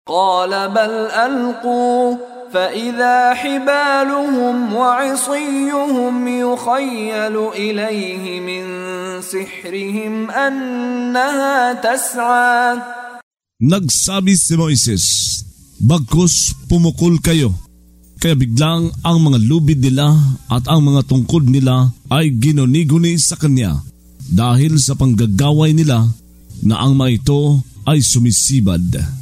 قال بل ألقوا فإذا حبالهم وعصيهم يخيل إليه من سحرهم أنها تسعى. Nagsabi si Moises, bagkus pumukol kayo. Kaya biglang ang mga lubid nila at ang mga tungkod nila ay ginuni-guni sa kanya dahil sa panggagaway nila na ang mga ito ay sumisibad.